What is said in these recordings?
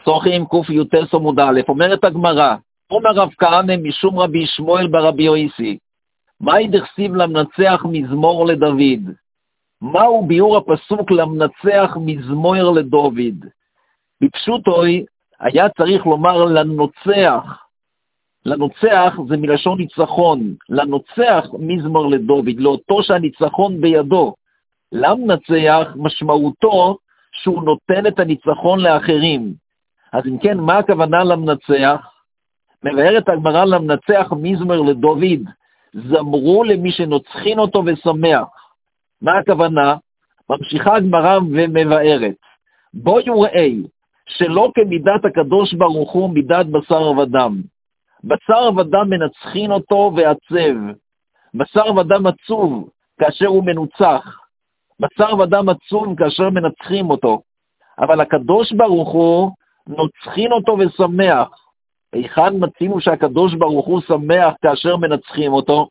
צורכים קי"ט עמוד א', אומרת הגמרא, אומר רב כהנא משום רבי שמואל ברבי יויסי, מהי דכסיב למנצח מזמור לדוד? מהו ביאור הפסוק למנצח מזמור לדוד? בפשוטוי, היה צריך לומר לנוצח. לנוצח זה מלשון ניצחון, לנוצח מזמור לדוד, לאותו שהניצחון בידו. למנצח משמעותו שהוא נותן את הניצחון לאחרים. אז אם כן, מה הכוונה למנצח? מבארת הגמרא למנצח מזמור לדוד, זמרו למי שנוצחין אותו ושמח. מה הכוונה? ממשיכה הגמרא ומבארת. בו יוראי, שלא כמידת הקדוש ברוך הוא מידת בשר ודם. בשר ודם מנצחין אותו ועצב. בשר ודם עצוב כאשר הוא מנוצח. בשר ודם עצוב כאשר מנצחים אותו. אבל הקדוש ברוך הוא נוצחין אותו ושמח. היכן מצינו שהקדוש ברוך הוא שמח כאשר מנצחים אותו?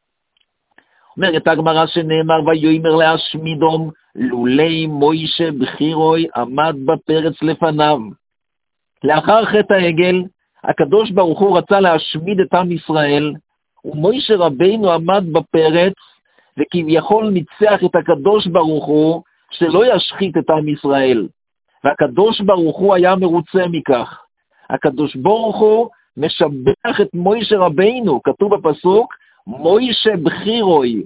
אומרת הגמרא שנאמר ויאמר להשמידום לולי מוישה בחירוי עמד בפרץ לפניו. לאחר חטא העגל, הקדוש ברוך הוא רצה להשמיד את עם ישראל, ומוישה רבינו עמד בפרץ, וכביכול ניצח את הקדוש ברוך הוא שלא ישחית את עם ישראל. והקדוש ברוך הוא היה מרוצה מכך. הקדוש ברוך הוא משבח את מוישה רבינו, כתוב בפסוק, מוישה בחירוי.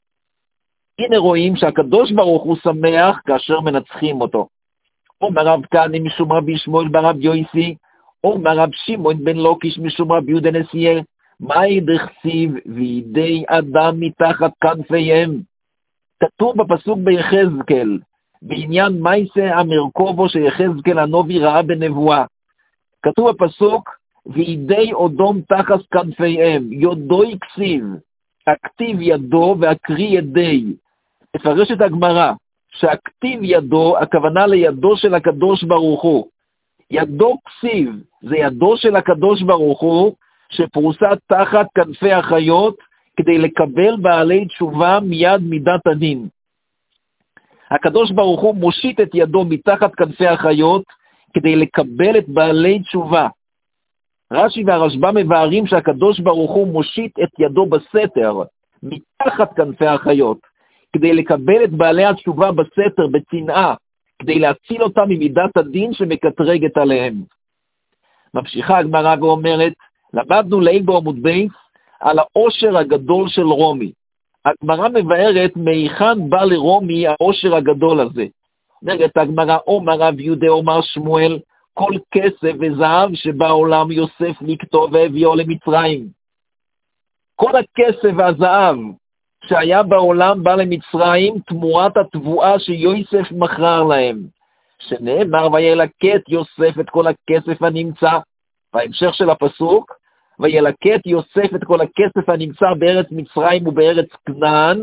הנה רואים שהקדוש ברוך הוא שמח כאשר מנצחים אותו. אומר רב כהנא משום רבי שמואל ברבי יויסי, אומר רב שמעון בן לוקיש משום רבי יהודה נשיאה, מהי דכסיב וידי אדם מתחת כנפיהם? כתוב בפסוק ביחזקאל, בעניין מייסה המרכובו שיחזקאל הנביא ראה בנבואה. כתוב בפסוק, וידי אודום תחת כנפיהם, יודוי כסיב, הכתיב ידו והקריא ידי. מפרשת הגמרא, שהכתיב ידו, הכוונה לידו של הקדוש ברוך הוא. ידו כסיב, זה ידו של הקדוש ברוך הוא, שפרוסה תחת כנפי החיות, כדי לקבל בעלי תשובה מיד מידת הדין. הקדוש ברוך הוא מושיט את ידו מתחת כנפי החיות, כדי לקבל את בעלי תשובה. רש"י והרשב"א מבארים שהקדוש ברוך הוא מושיט את ידו בסתר, מתחת כנפי החיות, כדי לקבל את בעלי התשובה בסתר, בצנעה, כדי להציל אותם ממידת הדין שמקטרגת עליהם. ממשיכה הגמרא ואומרת, למדנו לעיל בעמוד בייס על העושר הגדול של רומי. הגמרא מבארת מהיכן בא לרומי העושר הגדול הזה. אומרת הגמרא, אומר רב יהודה אומר שמואל, כל כסף וזהב שבעולם יוסף לקטו והביאו למצרים. כל הכסף והזהב שהיה בעולם בא למצרים תמורת התבואה שיוסף מכר להם. שנאמר וילקט יוסף את כל הכסף הנמצא. בהמשך של הפסוק, וילקט יוסף את כל הכסף הנמצא בארץ מצרים ובארץ כנען,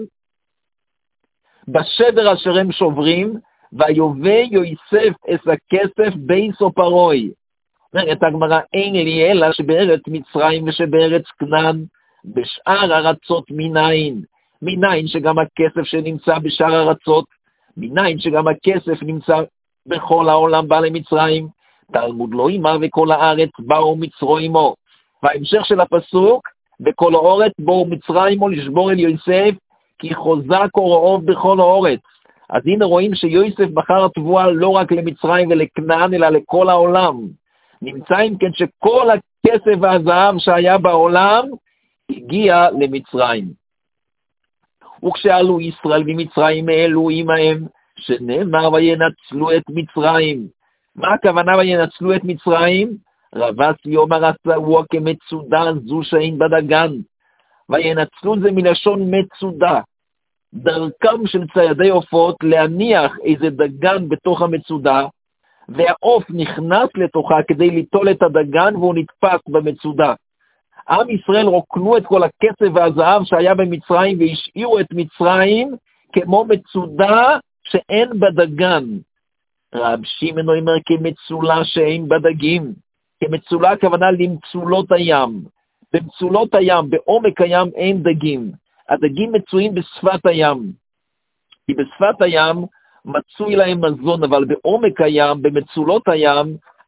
בשבר אשר הם שוברים, ויובא יוסף את הכסף בייסו פרוי. אומרת הגמרא, אין לי אלא שבארץ מצרים ושבארץ כנען, בשאר ארצות מניין. מניין שגם הכסף שנמצא בשאר ארצות, מניין שגם הכסף נמצא בכל העולם בא למצרים. תלמוד לא אמר וכל הארץ באו מצרוימו. וההמשך של הפסוק, בכל הארץ באו מצרימו לשבור אל יוסף, כי חוזק ורעוב בכל הארץ. אז הנה רואים שיוסף בחר התבואה לא רק למצרים ולכנען, אלא לכל העולם. נמצא אם כן שכל הכסף והזהב שהיה בעולם, הגיע למצרים. וכשעלו ישראל ממצרים העלו עמהם, שנאמר וינצלו את מצרים. מה הכוונה וינצלו את מצרים? רבס יאמר עשאוה כמצודה זו שאין בדגן. וינצלו זה מלשון מצודה. דרכם של ציידי עופות להניח איזה דגן בתוך המצודה, והעוף נכנס לתוכה כדי ליטול את הדגן והוא נתפס במצודה. עם ישראל רוקנו את כל הכסף והזהב שהיה במצרים והשאירו את מצרים כמו מצודה שאין בדגן. רב שמעון אומר כמצולה שאין בדגים. כמצולה הכוונה למצולות הים. במצולות הים, בעומק הים אין דגים. הדגים מצויים בשפת הים. כי בשפת הים מצוי להם מזון, אבל בעומק הים, במצולות הים,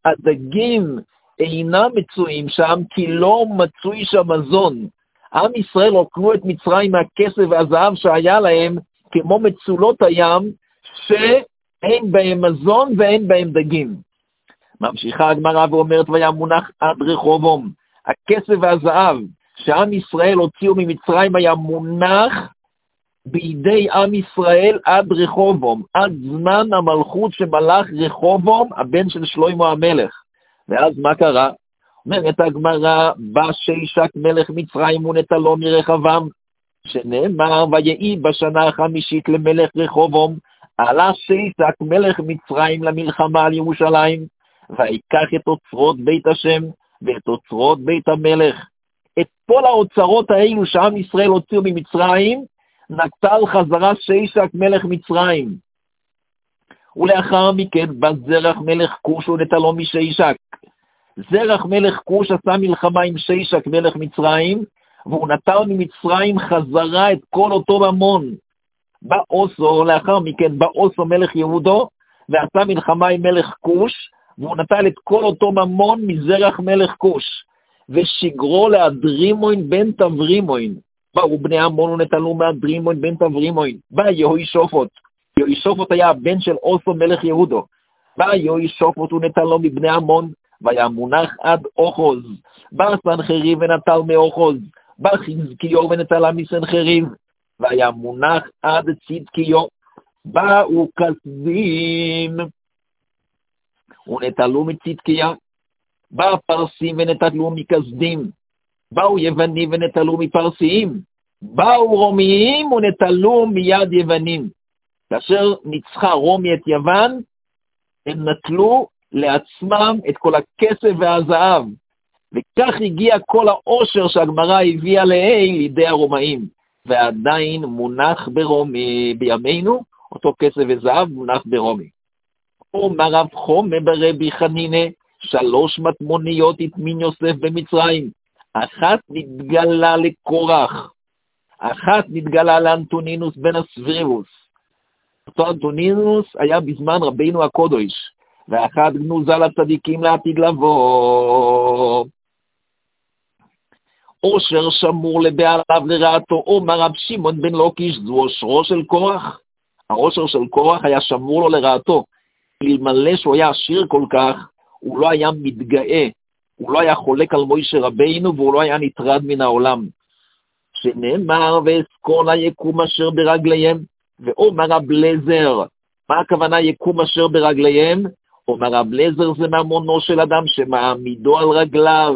הדגים אינם מצויים שם, כי לא מצוי שם מזון. עם ישראל רוקנו את מצרים מהכסף והזהב שהיה להם, כמו מצולות הים, שאין בהם מזון ואין בהם דגים. ממשיכה הגמרא ואומרת, והיה מונח עד רחובום. הכסף והזהב שעם ישראל הוציאו ממצרים היה מונח בידי עם ישראל עד רחובום, עד זמן המלכות שמלך רחובום, הבן של שלמה המלך. ואז מה קרה? אומרת הגמרא, בא שישק מלך מצרים ונטלו מרחבם, שנאמר, ויהי בשנה החמישית למלך רחובום, עלה שישק מלך מצרים למלחמה על ירושלים, ויקח את אוצרות בית השם ואת אוצרות בית המלך. את כל האוצרות האלו שעם ישראל הוציאו ממצרים, נטל חזרה שישק מלך מצרים. ולאחר מכן בא זרח מלך כוש ונטלו משישק. זרח מלך כוש עשה מלחמה עם שישק מלך מצרים, והוא נטל ממצרים חזרה את כל אותו ממון. בא אוסו, לאחר מכן בא אוסו מלך יהודו, ועשה מלחמה עם מלך כוש, והוא נטל את כל אותו ממון מזרח מלך כוש, ושגרו לאדרימוין בן תברימוין. באו בני עמון ונטלו מאדרימוין בן תברימוין. בא יהוישופט. יהוישופט היה הבן של אוסו מלך יהודו. בא יהוישופט ונטלו מבני עמון, והיה מונח עד אוחוז. בא סנחריב ונטל מאוחוז. בא חזקיו ונטלה מסנחריב, והיה מונח עד צדקיו. באו כסדים ונטלו מצדקיה. באו פרסים ונטלו מכסדים. באו יוונים ונטלו מפרסיים. באו רומיים ונטלו מיד יוונים. כאשר ניצחה רומי את יוון, הם נטלו לעצמם את כל הכסף והזהב. וכך הגיע כל העושר שהגמרא הביאה לידי הרומאים. ועדיין מונח ברומי, בימינו, אותו כסף וזהב מונח ברומי. אומר רב חומה ברבי חנינה, 3 מטמוניות הטמין יוסף במצרים. אחת נתגלה לקורח, אחת נתגלה לאנטונינוס בן הסבירוס. אותו אנטונינוס היה בזמן רבינו הקודש, ואחת גנוזה לצדיקים לעתיד לבוא. עושר שמור לבעליו לרעתו, אומר רב שמעון בן לוקיש, זו עושרו של קורח. העושר של קורח היה שמור לו לרעתו. אלמלא שהוא היה עשיר כל כך, הוא לא היה מתגאה, הוא לא היה חולק על מוישה רבינו, והוא לא היה נטרד מן העולם. שנאמר, ואזכור לה יקום אשר ברגליהם, ואומר הבלזר. מה הכוונה יקום אשר ברגליהם? אומר הבלזר זה ממונו של אדם שמעמידו על רגליו.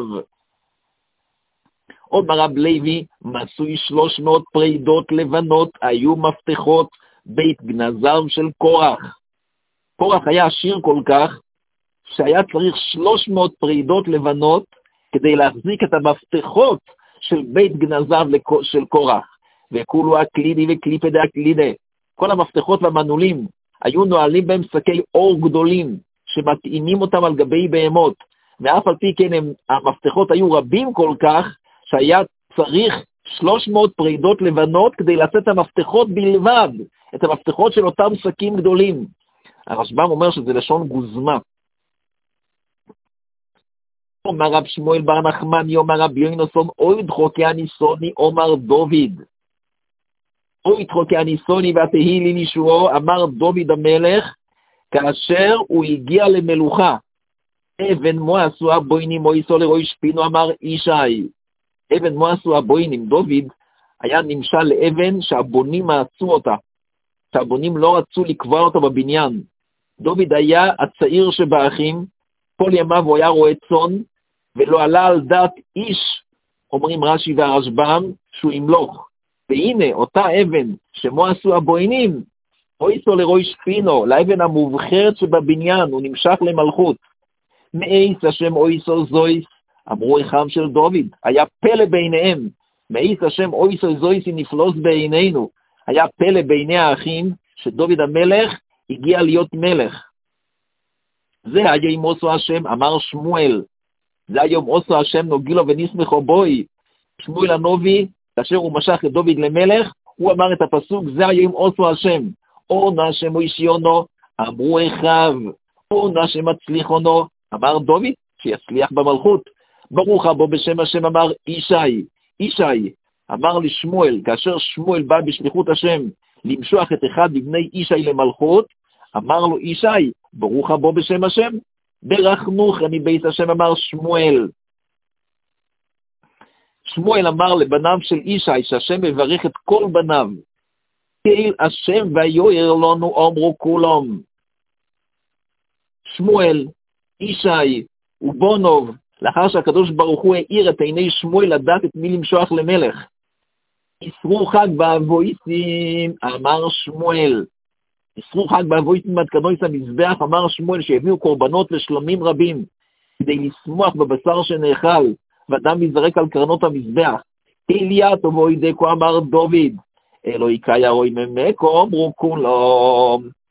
אומר הבלוי, מסוי 300 פרידות לבנות, היו מפתחות בית גנזיו של קורח. קורח היה עשיר כל כך, שהיה צריך 300 פרידות לבנות, כדי להחזיק את המפתחות של בית גנזיו של קורח. וכולו הקלידי וקליפדי הקלידי. כל המפתחות והמנעולים היו נועלים בהם שקי אור גדולים, שמתאימים אותם על גבי בהמות. ואף על פי כן המפתחות היו רבים כל כך, שהיה צריך 300 פרידות לבנות, כדי לצאת את המפתחות בלבד, את המפתחות של אותם שקים גדולים. הרשב"ם אומר שזה לשון גוזמה. אומר רב שמואל בר נחמני, אומר רב יוינוסון, אוי דחוקי הניסוני, אומר דוד. אוי דחוקי הניסוני ותהי לי לישועו, אמר דוד המלך, כאשר הוא הגיע למלוכה. אבן מו עשו הבוינים, מויסו לרוי שפינו, אמר ישי. אבן מו עשו הבוינים, דוד היה נמשל לאבן שהבונים מעשו אותה, שהבונים לא רצו לקבוע אותה בבניין. דוד היה הצעיר שבאחים, כל ימיו הוא היה רועה צאן, ולא עלה על דעת איש, אומרים רש"י והרשב"ם, שהוא ימלוך. והנה, אותה אבן שמו עשו הבוינים, אויסו לרוי שפינו, לאבן המובחרת שבבניין, הוא נמשך למלכות. מאיס השם אויסו זויס, אמרו איכם של דוד, היה פלא בעיניהם. מאיס השם אויסו זויס נפלוס בעינינו, היה פלא בעיני האחים, שדוד המלך הגיע להיות מלך. זה היום עושו השם, אמר שמואל, זה היום עושו השם נוגילו ונסמכו בוי. שמואל הנובי, כאשר הוא משך את דוד למלך, הוא אמר את הפסוק, זה היום עושו השם, אורנה שמו אישיונו, אמרו איכיו, אורנה שמצליחונו, אמר דוד, שיצליח במלכות. ברוך הבא בשם השם, אמר ישי, אמר לשמואל, כאשר שמואל בא בשליחות השם, למשוח את אחד מבני ישי למלכות, אמר לו ישי, ברוך הבא בשם השם, ברכנוכם מבית השם, אמר שמואל. שמואל אמר לבניו של ישי, שהשם מברך את כל בניו, תהיל השם ויוער לנו אמרו כולם. שמואל, ישי ובונוב, לאחר שהקדוש ברוך הוא האיר את עיני שמואל לדעת את מי למשוח למלך. יסרו חג באבויסים, אמר שמואל. יסרו חג באבויסים עד כנוס המזבח, אמר שמואל, שהביאו קורבנות ושלמים רבים, כדי לשמוח בבשר שנאכל, ואדם יזרק על קרנות המזבח. תהיליה תבואי דקו, אמר דוד. אלוהי קאי הרוי ממקו, אמרו כולם.